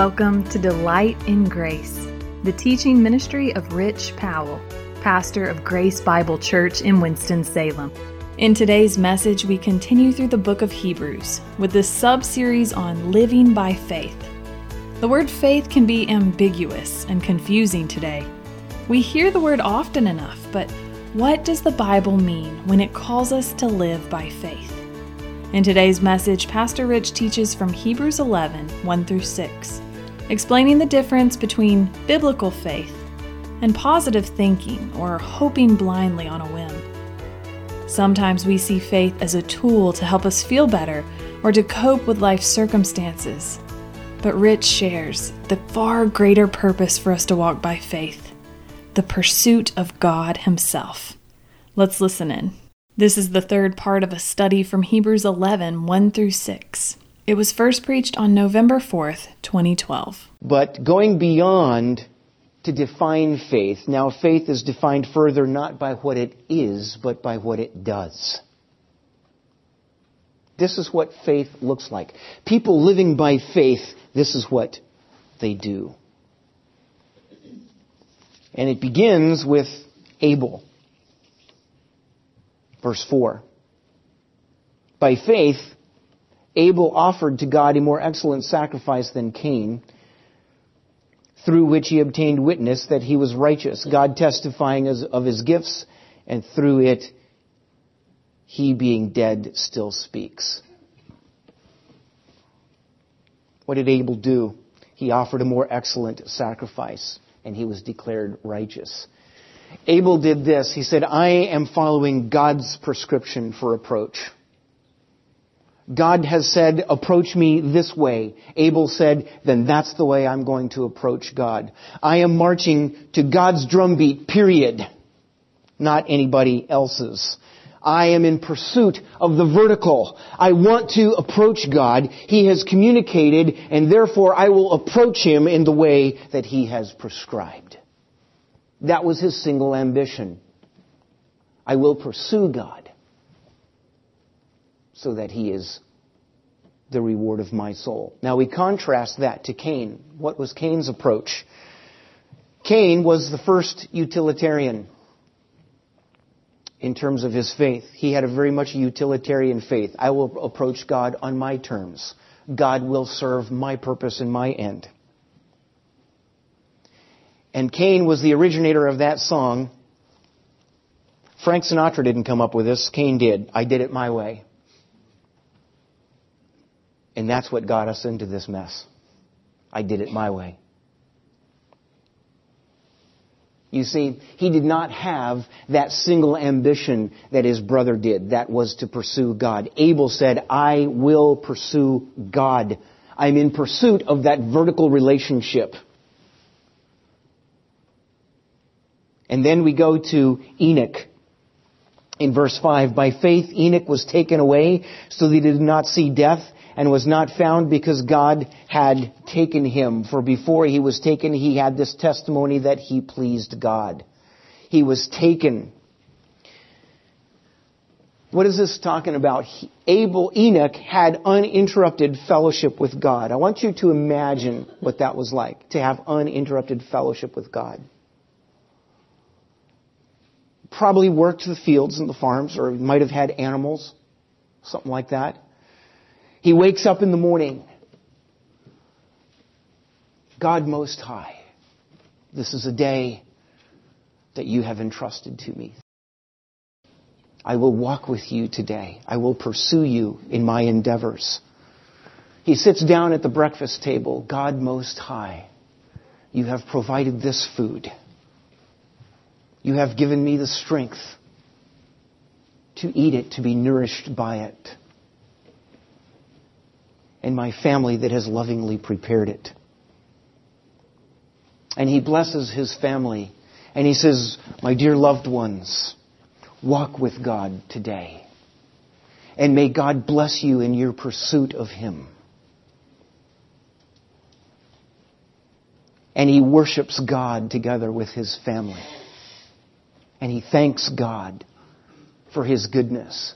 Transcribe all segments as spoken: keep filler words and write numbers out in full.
Welcome to Delight in Grace, the teaching ministry of Rich Powell, pastor of Grace Bible Church in Winston-Salem. In today's message, we continue through the book of Hebrews with this sub-series on living by faith. The word faith can be ambiguous and confusing today. We hear the word often enough, but what does the Bible mean when it calls us to live by faith? In today's message, Pastor Rich teaches from Hebrews eleven, one through six, explaining the difference between biblical faith and positive thinking or hoping blindly on a whim. Sometimes we see faith as a tool to help us feel better or to cope with life's circumstances. But Rich shares the far greater purpose for us to walk by faith, the pursuit of God Himself. Let's listen in. This is the third part of a study from Hebrews eleven, one through six. It was first preached on November fourth, twenty twelve. But going beyond to define faith, now faith is defined further not by what it is, but by what it does. This is what faith looks like. People living by faith, this is what they do. And it begins with Abel. Verse four. By faith, Abel offered to God a more excellent sacrifice than Cain, through which he obtained witness that he was righteous, God testifying as of his gifts, and through it, he being dead still speaks. What did Abel do? He offered a more excellent sacrifice, and he was declared righteous. Abel did this. He said, I am following God's prescription for approach. God has said, approach me this way. Abel said, then that's the way I'm going to approach God. I am marching to God's drumbeat, period. Not anybody else's. I am in pursuit of the vertical. I want to approach God. He has communicated, and therefore I will approach Him in the way that He has prescribed. That was his single ambition. I will pursue God so that He is the reward of my soul. Now we contrast that to Cain. What was Cain's approach? Cain was the first utilitarian in terms of his faith. He had a very much utilitarian faith. I will approach God on my terms. God will serve my purpose and my end. And Cain was the originator of that song. Frank Sinatra didn't come up with this. Cain did. I did it my way. And that's what got us into this mess. I did it my way. You see, he did not have that single ambition that his brother did. That was to pursue God. Abel said, I will pursue God. I'm in pursuit of that vertical relationship. And then we go to Enoch in verse five. By faith Enoch was taken away so that he did not see death, and was not found because God had taken him. For before he was taken, he had this testimony that he pleased God. He was taken. What is this talking about? Abel, Enoch had uninterrupted fellowship with God. I want you to imagine what that was like, to have uninterrupted fellowship with God. Probably worked the fields and the farms, or might have had animals, something like that. He wakes up in the morning. God Most High, this is a day that you have entrusted to me. I will walk with you today. I will pursue you in my endeavors. He sits down at the breakfast table. God Most High, you have provided this food. You have given me the strength to eat it, to be nourished by it. And my family that has lovingly prepared it. And he blesses his family. And he says, my dear loved ones, walk with God today. And may God bless you in your pursuit of Him. And he worships God together with his family. And he thanks God for His goodness.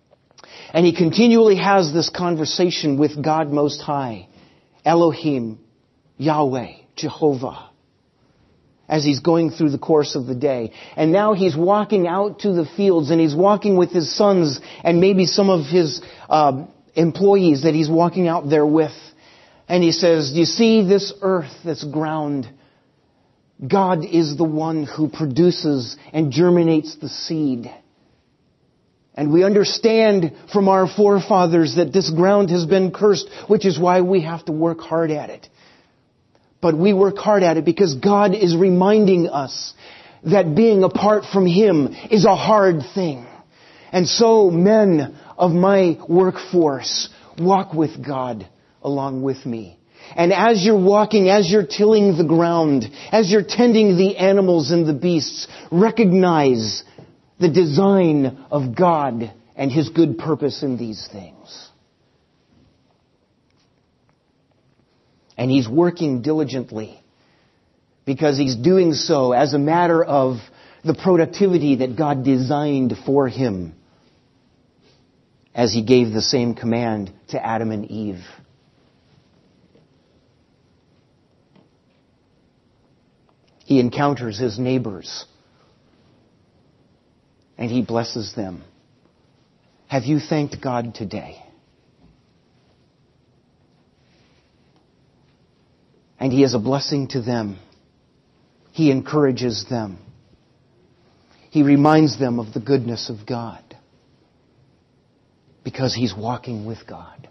And he continually has this conversation with God Most High, Elohim, Yahweh, Jehovah, as he's going through the course of the day. And now he's walking out to the fields, and he's walking with his sons and maybe some of his uh, employees that he's walking out there with. And he says, you see this earth, this ground? God is the one who produces and germinates the seed. And we understand from our forefathers that this ground has been cursed, which is why we have to work hard at it. But we work hard at it because God is reminding us that being apart from Him is a hard thing. And so, men of my workforce, walk with God along with me. And as you're walking, as you're tilling the ground, as you're tending the animals and the beasts, recognize the design of God and His good purpose in these things. And He's working diligently because He's doing so as a matter of the productivity that God designed for Him, as He gave the same command to Adam and Eve. He encounters his neighbors and he blesses them. Have you thanked God today? And He is a blessing to them. He encourages them. He reminds them of the goodness of God because he's walking with God.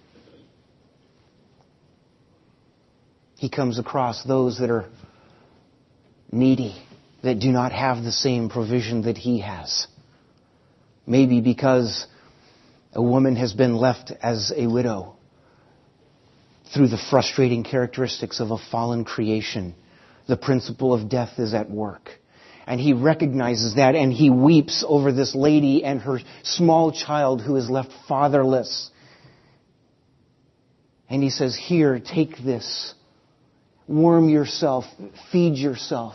He comes across those that are needy, that do not have the same provision that he has. Maybe because a woman has been left as a widow through the frustrating characteristics of a fallen creation. The principle of death is at work. And he recognizes that, and he weeps over this lady and her small child who is left fatherless. And he says, here, take this. Warm yourself, feed yourself,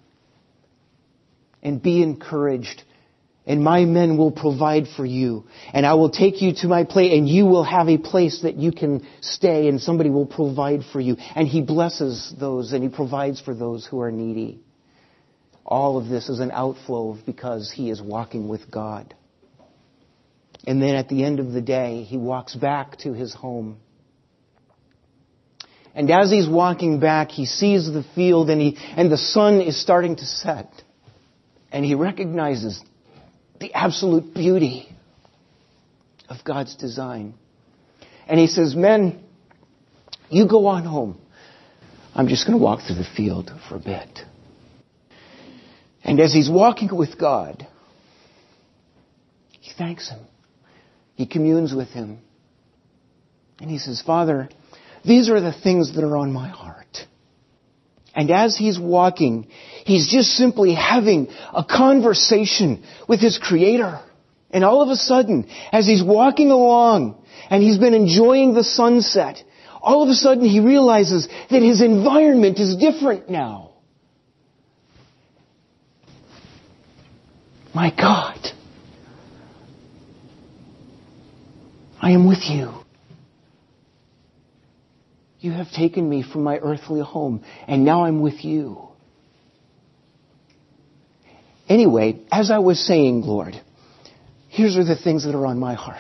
and be encouraged. And my men will provide for you. And I will take you to my place, and you will have a place that you can stay, and somebody will provide for you. And he blesses those, and he provides for those who are needy. All of this is an outflow of because he is walking with God. And then at the end of the day, he walks back to his home. And as he's walking back, he sees the field, and he and the sun is starting to set. And he recognizes the absolute beauty of God's design. And he says, men, you go on home. I'm just going to walk through the field for a bit. And as he's walking with God, he thanks Him. He communes with Him. And he says, Father, these are the things that are on my heart. And as he's walking, he's just simply having a conversation with his Creator. And all of a sudden, as he's walking along and he's been enjoying the sunset, all of a sudden he realizes that his environment is different now. My God, I am with you. You have taken me from my earthly home, and now I'm with you. Anyway, as I was saying, Lord, here's are the things that are on my heart.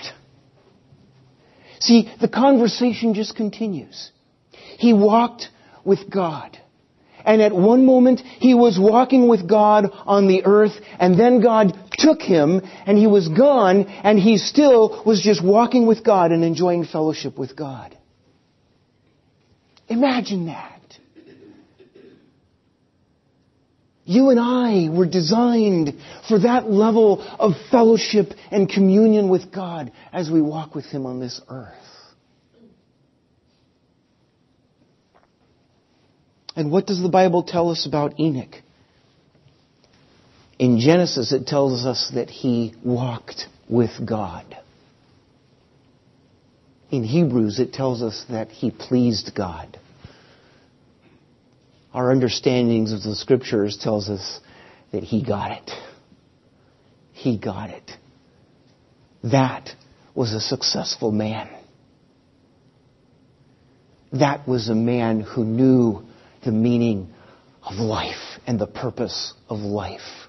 See, the conversation just continues. He walked with God. And at one moment, he was walking with God on the earth, and then God took him, and he was gone, and he still was just walking with God and enjoying fellowship with God. Imagine that. You and I were designed for that level of fellowship and communion with God as we walk with Him on this earth. And what does the Bible tell us about Enoch? In Genesis, it tells us that he walked with God. In Hebrews, it tells us that he pleased God. Our understandings of the Scriptures tells us that he got it. He got it. That was a successful man. That was a man who knew the meaning of life and the purpose of life.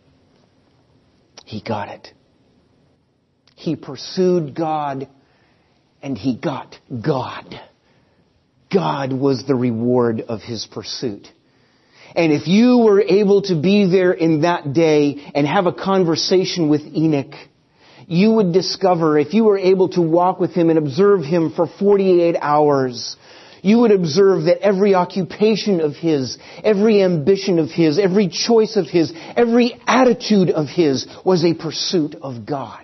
He got it. He pursued God, and he got God. God was the reward of his pursuit. And if you were able to be there in that day and have a conversation with Enoch, you would discover, if you were able to walk with him and observe him for forty-eight hours, you would observe that every occupation of his, every ambition of his, every choice of his, every attitude of his was a pursuit of God.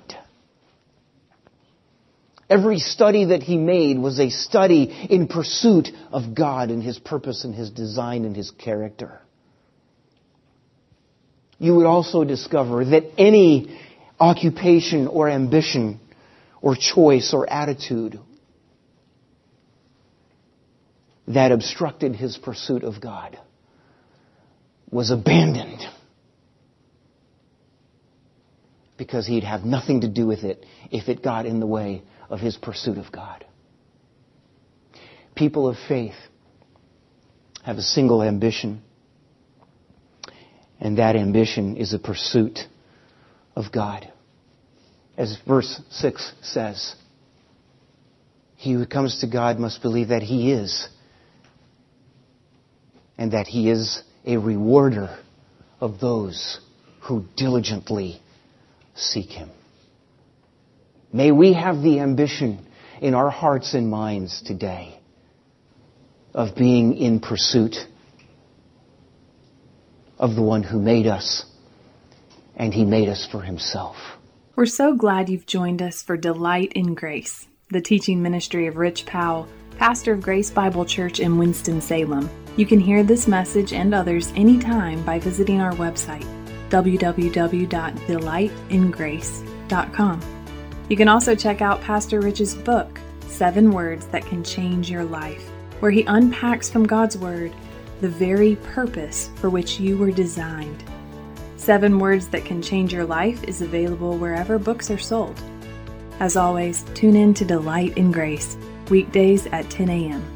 Every study that he made was a study in pursuit of God and his purpose and his design and his character. You would also discover that any occupation or ambition or choice or attitude that obstructed his pursuit of God was abandoned, because he'd have nothing to do with it if it got in the way of his pursuit of God. People of faith have a single ambition, and that ambition is a pursuit of God. As verse six says, he who comes to God must believe that he is, and that he is a rewarder of those who diligently seek him. May we have the ambition in our hearts and minds today of being in pursuit of the one who made us, and he made us for himself. We're so glad you've joined us for Delight in Grace, the teaching ministry of Rich Powell, pastor of Grace Bible Church in Winston-Salem. You can hear this message and others anytime by visiting our website, w w w dot delight in grace dot com. You can also check out Pastor Rich's book, Seven Words That Can Change Your Life, where he unpacks from God's Word the very purpose for which you were designed. Seven Words That Can Change Your Life is available wherever books are sold. As always, tune in to Delight in Grace, weekdays at ten a.m.